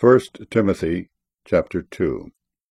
1 Timothy chapter 2.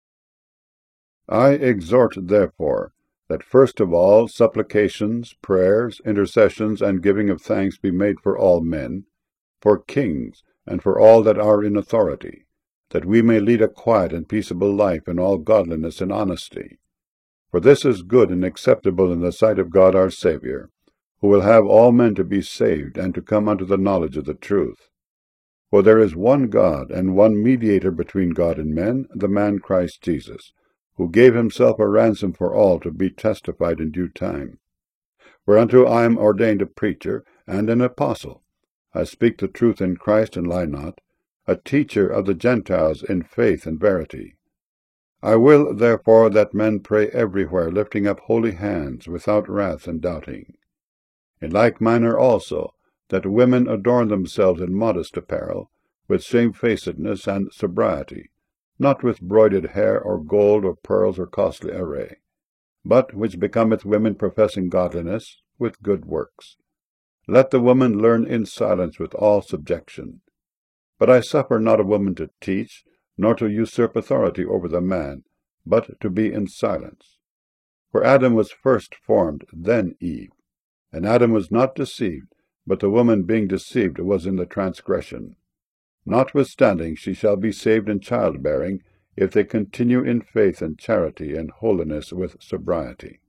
I exhort, therefore, that first of all supplications, prayers, intercessions, and giving of thanks be made for all men, for kings, and for all that are in authority, that we may lead a quiet and peaceable life in all godliness and honesty. For this is good and acceptable in the sight of God our Saviour, who will have all men to be saved and to come unto the knowledge of the truth. For there is one God, and one mediator between God and men, the man Christ Jesus, who gave himself a ransom for all, to be testified in due time. Whereunto I am ordained a preacher and an apostle. I speak the truth in Christ and lie not, a teacher of the Gentiles in faith and verity. I will, therefore, that men pray everywhere, lifting up holy hands, without wrath and doubting. In like manner also, that women adorn themselves in modest apparel, with shamefacedness and sobriety, not with broided hair, or gold, or pearls, or costly array, but which becometh women professing godliness, with good works. Let the woman learn in silence with all subjection. But I suffer not a woman to teach, nor to usurp authority over the man, but to be in silence. For Adam was first formed, then Eve. And Adam was not deceived, but the woman being deceived was in the transgression. Notwithstanding she shall be saved in childbearing, if they continue in faith and charity and holiness with sobriety.